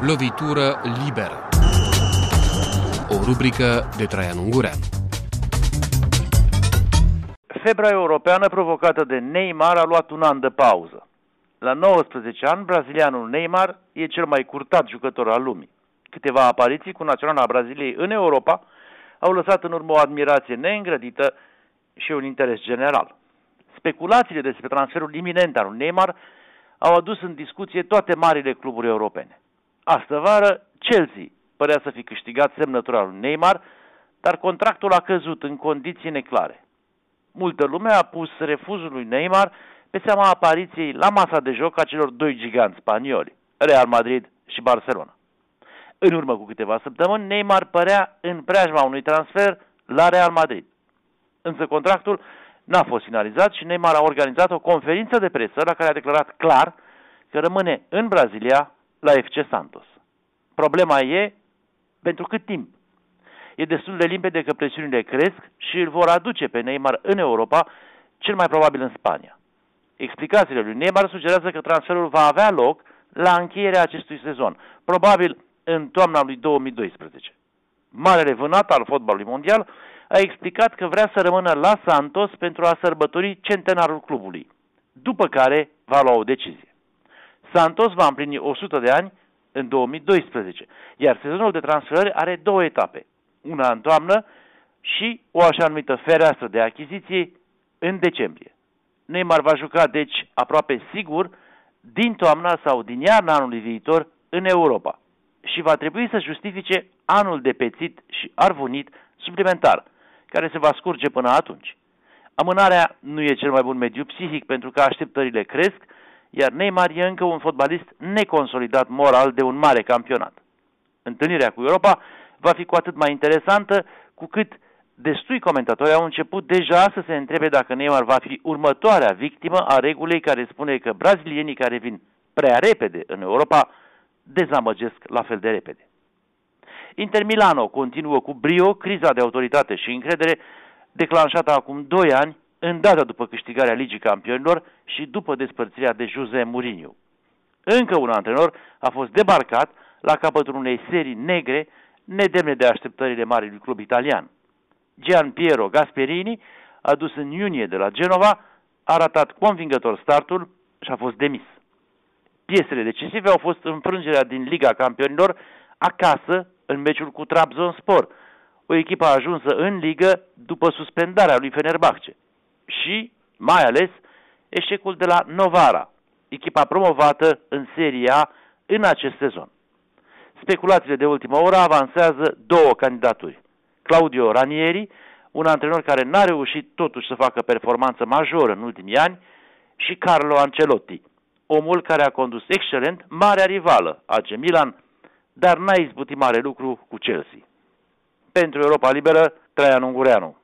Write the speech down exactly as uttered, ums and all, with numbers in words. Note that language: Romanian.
Lovitură liberă. O rubrică de Traian Ungureanu. Febra europeană provocată de Neymar a luat un an de pauză. La nouăsprezece ani, brazilianul Neymar e cel mai curtat jucător al lumii. Câteva apariții cu naționala Braziliei în Europa au lăsat în urmă o admirație neîngrădită și un interes general. Speculațiile despre transferul iminent al lui Neymar au adus în discuție toate marile cluburi europene. Astă vară, Chelsea părea să fi câștigat semnătura lui Neymar, dar contractul a căzut în condiții neclare. Multă lume a pus refuzul lui Neymar pe seama apariției la masa de joc a celor doi giganți spanioli, Real Madrid și Barcelona. În urmă cu câteva săptămâni, Neymar părea în preajma unui transfer la Real Madrid. Însă contractul n-a fost finalizat și Neymar a organizat o conferință de presă la care a declarat clar că rămâne în Brazilia la F C Santos. Problema e pentru cât timp. E destul de limpede că presiunile cresc și îl vor aduce pe Neymar în Europa, cel mai probabil în Spania. Explicațiile lui Neymar sugerează că transferul va avea loc la încheierea acestui sezon, probabil în toamna lui două mii doisprezece. Marele vânat al fotbalului mondial a explicat că vrea să rămână la Santos pentru a sărbători centenarul clubului, după care va lua o decizie. Santos va împlini o sută de ani în două mii doisprezece, iar sezonul de transferări are două etape, una în toamnă și o așa numită fereastră de achiziție în decembrie. Neymar va juca, deci, aproape sigur din toamna sau din iarna anului viitor în Europa și va trebui să justifice anul de pețit și arvunit suplimentar, care se va scurge până atunci. Amânarea nu e cel mai bun mediu psihic pentru că așteptările cresc, iar Neymar e încă un fotbalist neconsolidat moral de un mare campionat. Întâlnirea cu Europa va fi cu atât mai interesantă cu cât destui comentatori au început deja să se întrebe dacă Neymar va fi următoarea victimă a regulii care spune că brazilienii care vin prea repede în Europa dezamăgesc la fel de repede. Inter Milano continuă cu brio criza de autoritate și încredere declanșată acum doi ani, îndată după câștigarea Ligii Campionilor și după despărțirea de José Mourinho. Încă un antrenor a fost debarcat la capătul unei serii negre, nedemne de așteptările marilor club italian. Gian Piero Gasperini, adus în iunie de la Genova, a ratat convingător startul și a fost demis. Piesele decisive au fost înfrângerea din Liga Campionilor acasă în meciul cu Trabzonspor, o echipă ajunsă în ligă după suspendarea lui Fenerbahce, și, mai ales, eșecul de la Novara, echipa promovată în Serie A în acest sezon. Speculațiile de ultimă oră avansează două candidaturi. Claudio Ranieri, un antrenor care n-a reușit totuși să facă performanță majoră în ultimii ani, și Carlo Ancelotti, omul care a condus excelent marea rivală, A C Milan, dar n-a izbutit mare lucru cu Chelsea. Pentru Europa Liberă, Traian Ungureanu.